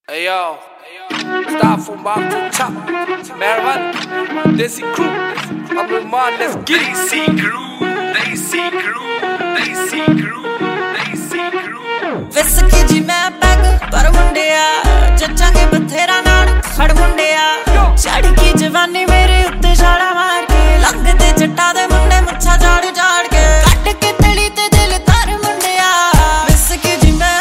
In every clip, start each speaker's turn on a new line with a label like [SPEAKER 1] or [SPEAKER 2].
[SPEAKER 1] Hey yo, start from bottom to top. Marijuana, Desi crew, I'm with mine, let's get it.
[SPEAKER 2] Desi crew, Desi crew, Desi crew, Desi crew.
[SPEAKER 3] Whiskey जी मैं peg पर मुंडिया जच्चांगे बथेरा नाल खड़ मुंडिया चढ़ की जवानी मेरे उत्ते छाड़ा मार के लगदे जट्टा दे मुंडे मुच्छा झाड़ झाड़ के कट के तली ते दिल तार मुंडिया whiskey जी मैं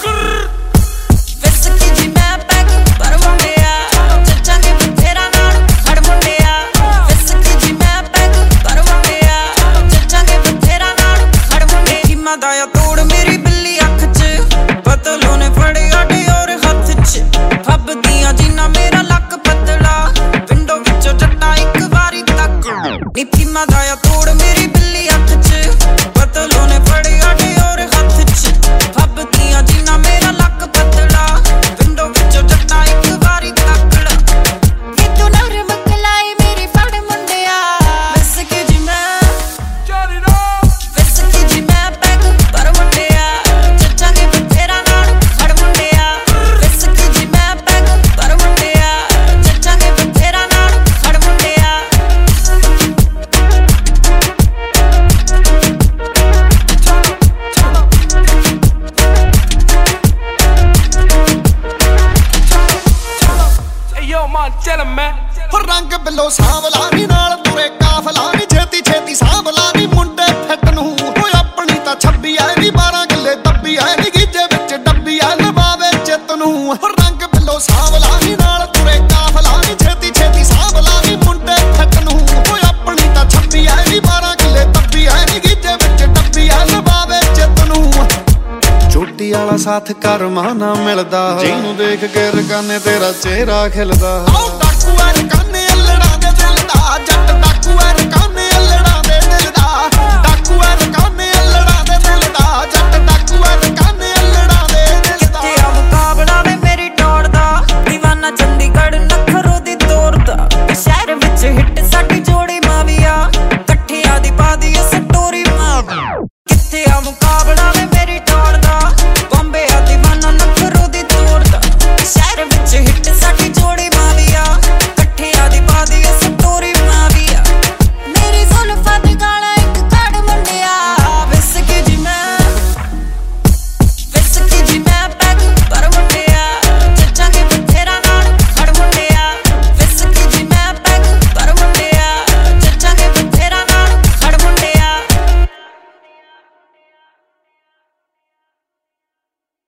[SPEAKER 3] पैग पर मुंडिया जच्चांगे बथेरा नाल खड़ मुंडिया whiskey जी मैं पैग पर मुंडिया जच्चांगे बथेरा नाल खड़ मुंडे की मदाया तोड़ मेरी बिल्ली अख च पतलों ने फड़े आटे और हथ च फब दिया जीना मेरा लक पतला विंडो विचों जट्टा एक वारी तक नीती मदाया तोड़ मेरी बिल्ली अख च पतलों ने फड़े आटे और हथ च फब दिया जीना मेरा लक पतला विंडो विचों जट्टा एक वारी तकड़ा ये तू नरम कलाई मेरी फड़ मुंडिया whiskey जी मैं
[SPEAKER 1] Turn it up.
[SPEAKER 3] whiskey जी मैं पैग पर मुंडिया जच्चांगे बथेरा नाल खड़ मुंडिया whiskey जी मैं पैग पर मुंडिया जच्चांगे बथेरा नाल खड़ मुंडिया
[SPEAKER 1] Hey yo, Montana man.
[SPEAKER 4] ਹੋ ਰੰਗ ਬਿੱਲੋ ਸਾਂਵਲਾ ਨੀ ਨਾਲ ਤੁਰੇ ਕਾਫਲਾ ਨੀ ਛੇਤੀ ਛੇਤੀ ਸਾਂਵਲਾ ਨੀ ਮੁੰਡੇ ਫਿੱਟ ਨੂੰ ਓਏ ਆਪਣੀ ਤਾਂ 26 ਐ ਨੀ 12 ਕਿੱਲੇ ਦੱਬੀ ਐ ਨੀ ਗੀਜੇ ਵਿੱਚ ਡੱਬੀ ਐ ਲਵਾਵੇ ਚਿੱਤ ਨੂੰ ਹੋ ਰੰਗ ਬਿੱਲੋ ਸਾਂਵਲਾ ਨੀ ਨਾਲ ਤੁਰੇ ਕਾਫਲਾ ਨੀ ਛੇਤੀ ਛੇਤੀ ਸਾਂਵਲਾ ਨੀ ਮੁੰਡੇ ਫਿੱਟ ਨੂੰ ਓਏ ਆਪਣੀ ਤਾਂ 26 ਐ ਨੀ 12 ਕਿੱਲੇ ਦੱਬੀ ਐ ਨੀ ਗੀਜੇ ਵਿੱਚ ਡੱਬੀ ਐ ਲਵਾਵੇ ਚਿੱਤ ਨੂੰ ਚੋਟੀ ਵਾਲਾ ਸਾਥ ਕਰਮਾ ਨਾ ਮਿਲਦਾ ਜਿਹਨੂੰ ਦੇਖ ਕੇ ਰਕਾਨੇ ਤੇਰਾ ਚਿਹਰਾ ਖਿਲਦਾ ਆਓ ਡਾਕੂ ਐ ਰਕਾਨੇ